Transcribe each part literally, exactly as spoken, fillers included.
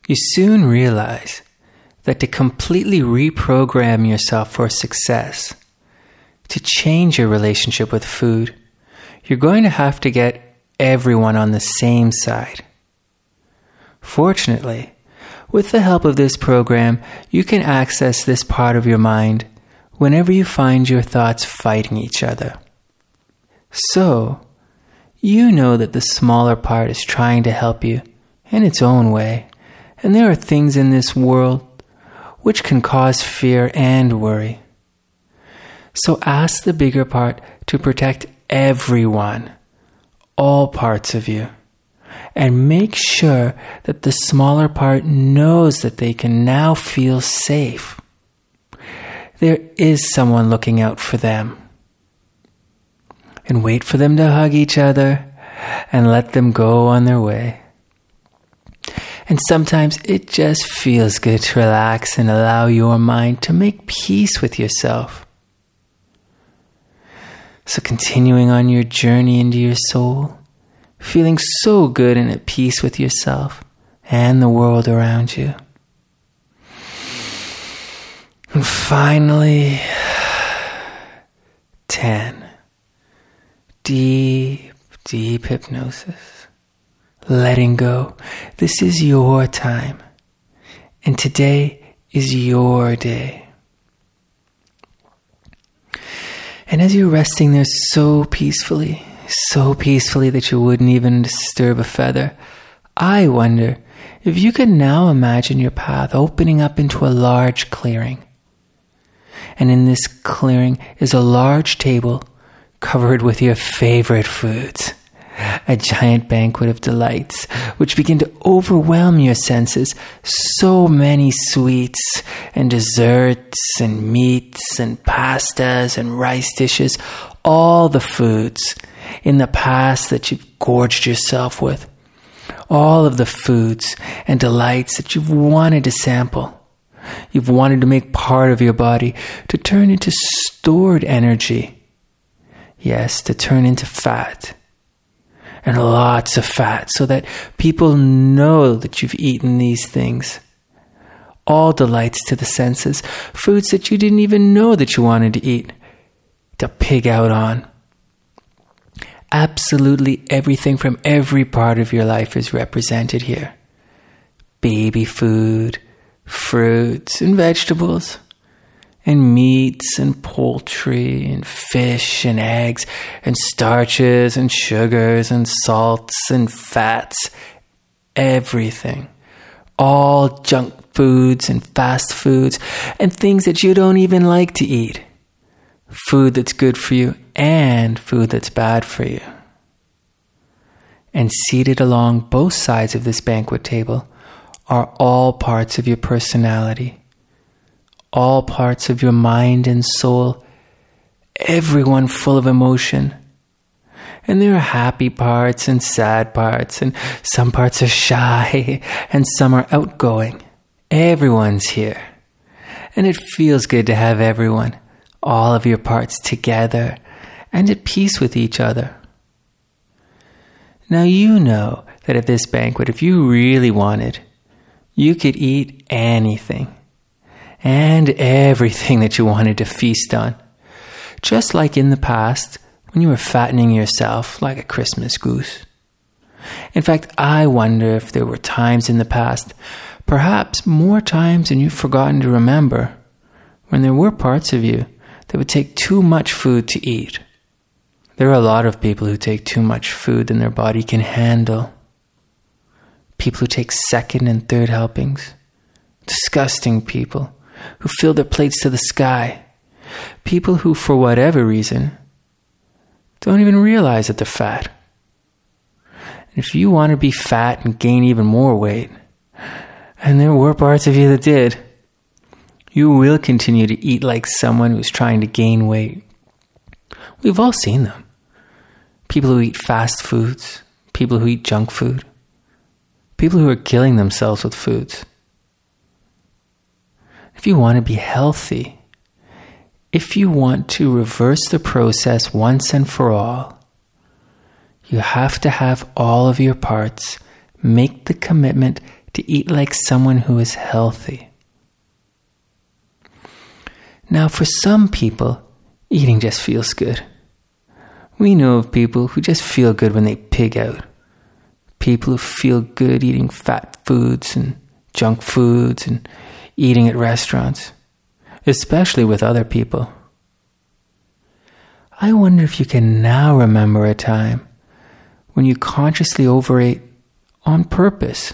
You soon realize that to completely reprogram yourself for success, to change your relationship with food, you're going to have to get everyone on the same side. Fortunately, with the help of this program, you can access this part of your mind whenever you find your thoughts fighting each other. So, you know that the smaller part is trying to help you in its own way, and there are things in this world which can cause fear and worry. So ask the bigger part to protect everyone, all parts of you, and make sure that the smaller part knows that they can now feel safe. There is someone looking out for them. And wait for them to hug each other and let them go on their way. And sometimes it just feels good to relax and allow your mind to make peace with yourself. So continuing on your journey into your soul, feeling so good and at peace with yourself and the world around you. And finally, ten. Deep, deep hypnosis. Letting go. This is your time. And today is your day. And as you're resting there so peacefully, so peacefully that you wouldn't even disturb a feather, I wonder if you can now imagine your path opening up into a large clearing. And in this clearing is a large table covered with your favorite foods. A giant banquet of delights which begin to overwhelm your senses. So many sweets and desserts and meats and pastas and rice dishes. All the foods in the past that you've gorged yourself with. All of the foods and delights that you've wanted to sample. You've wanted to make part of your body, to turn into stored energy. Yes, to turn into fat. And lots of fat, so that people know that you've eaten these things. All delights to the senses, foods that you didn't even know that you wanted to eat, to pig out on. Absolutely everything from every part of your life is represented here. Baby food, fruits and vegetables, and meats and poultry and fish and eggs and starches and sugars and salts and fats. Everything. All junk foods and fast foods and things that you don't even like to eat. Food that's good for you and food that's bad for you. And seated along both sides of this banquet table are all parts of your personality. All parts of your mind and soul, everyone full of emotion. And there are happy parts and sad parts, and some parts are shy, and some are outgoing. Everyone's here. And it feels good to have everyone, all of your parts together, and at peace with each other. Now you know that at this banquet, if you really wanted, you could eat anything. And everything that you wanted to feast on. Just like in the past, when you were fattening yourself like a Christmas goose. In fact, I wonder if there were times in the past, perhaps more times than you've forgotten to remember, when there were parts of you that would take too much food to eat. There are a lot of people who take too much food than their body can handle. People who take second and third helpings. Disgusting people who fill their plates to the sky. People who, for whatever reason, don't even realize that they're fat. And if you want to be fat and gain even more weight, and there were parts of you that did, you will continue to eat like someone who's trying to gain weight. We've all seen them. People who eat fast foods, people who eat junk food, people who are killing themselves with foods. If you want to be healthy, if you want to reverse the process once and for all, you have to have all of your parts make the commitment to eat like someone who is healthy. Now, for some people, eating just feels good. We know of people who just feel good when they pig out. People who feel good eating fat foods and junk foods and eating at restaurants, especially with other people. I wonder if you can now remember a time when you consciously overate on purpose.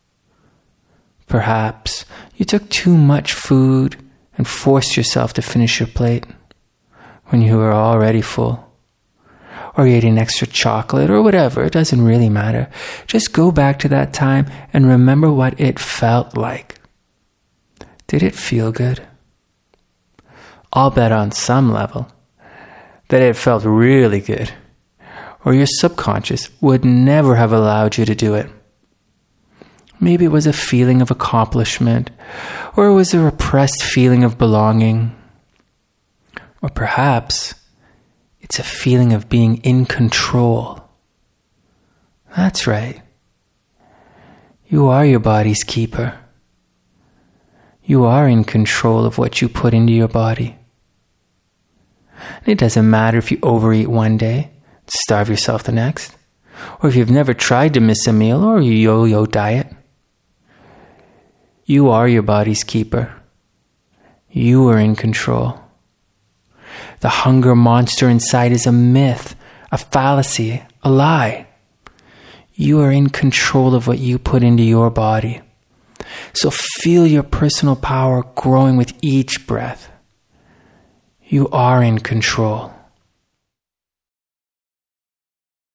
Perhaps you took too much food and forced yourself to finish your plate when you were already full. Or you ate an extra chocolate or whatever, it doesn't really matter. Just go back to that time and remember what it felt like. Did it feel good? I'll bet on some level that it felt really good, or your subconscious would never have allowed you to do it. Maybe it was a feeling of accomplishment, or it was a repressed feeling of belonging. Or perhaps it's a feeling of being in control. That's right. You are your body's keeper. You are in control of what you put into your body. And it doesn't matter if you overeat one day, starve yourself the next, or if you've never tried to miss a meal or you yo-yo diet. You are your body's keeper. You are in control. The hunger monster inside is a myth, a fallacy, a lie. You are in control of what you put into your body. So feel your personal power growing with each breath. You are in control.